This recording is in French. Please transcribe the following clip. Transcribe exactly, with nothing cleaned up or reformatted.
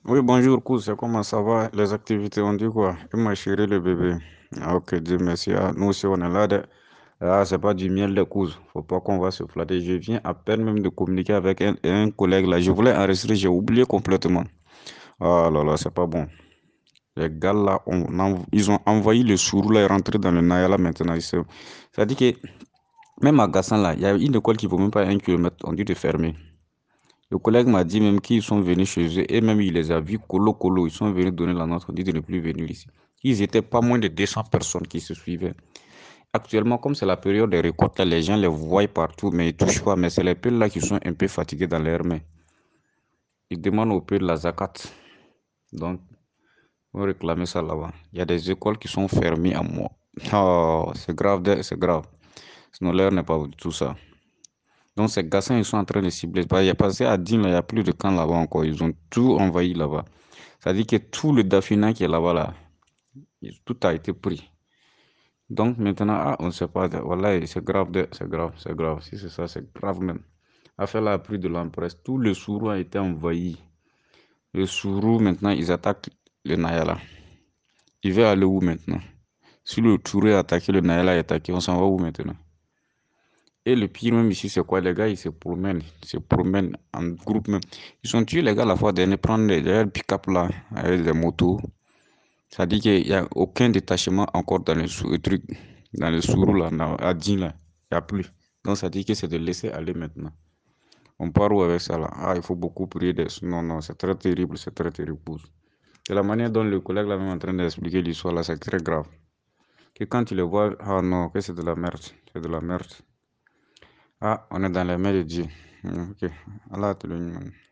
Oui, bonjour, Kous, comment ça va? Les activités, on dit quoi? Et ma chérie, le bébé. Ah, ok, Dieu merci. Ah, nous aussi, on est là. De... Ah, c'est pas du miel de Kous. Faut pas qu'on va se flatter. Je viens à peine même de communiquer avec un, un collègue là. Je voulais enregistrer, j'ai oublié complètement. Ah là là, c'est pas bon. Les gars là, on env- ils ont envahi le Sourou là et rentré dans le Nayala maintenant. Ils se- Ça dit que même à Gassan là, il y a une école qui vaut même pas un kilomètre. On dit de fermer. Le collègue m'a dit même qu'ils sont venus chez eux et même il les a vus colo colo. Ils sont venus donner la note. On dit de ne plus venir ici. Ils étaient pas moins de deux cents personnes qui se suivaient. Actuellement, comme c'est la période des récoltes, là, les gens les voient partout, mais ils touchent pas. Mais c'est les peuples là qui sont un peu fatigués dans leurs mains. Ils demandent au peu de la zakat. Donc, on réclamer ça là-bas. Il y a des écoles qui sont fermées à moi. Oh, c'est grave, c'est grave. Sinon, l'heure n'est pas du tout ça. Donc, ces garçons, ils sont en train de cibler. Bah, il y a passé à Digne, là, il n'y a plus de camp là-bas encore. Ils ont tout envahi là-bas. Ça dit que tout le Dafina qui est là-bas, là, tout a été pris. Donc maintenant, ah, on ne sait pas. Voilà, c'est grave, de- c'est grave, c'est grave. Si c'est ça, c'est grave même. Affaire là a pris de l'empresse. Tout le Sourou a été envahi. Le Sourou, maintenant, ils attaquent le Nayala. Il veut aller où maintenant? Si le Touré a attaqué, le Nayala est attaqué, on s'en va où maintenant? Et le pire même ici, c'est quoi? Les gars, ils se promènent. Ils se promènent en groupe même. Ils ont tué les gars la fois dernière, prendre les, les pick-up là, avec les motos. Ça dit qu'il n'y a aucun détachement encore dans le, sou- le truc, dans le Sourou là, dans- à Djin là. Il n'y a plus. Donc ça dit que c'est de laisser aller maintenant. On part où avec ça là? Ah, il faut beaucoup prier. Des... Non, non, c'est très terrible, c'est très terrible. C'est la manière dont le collègue là même en train d'expliquer l'histoire là, c'est très grave. Que quand tu le vois, ah non, que c'est de la merde. C'est de la merde. Ah, on est dans les mains de Dieu. Hmm, ok. Allah te le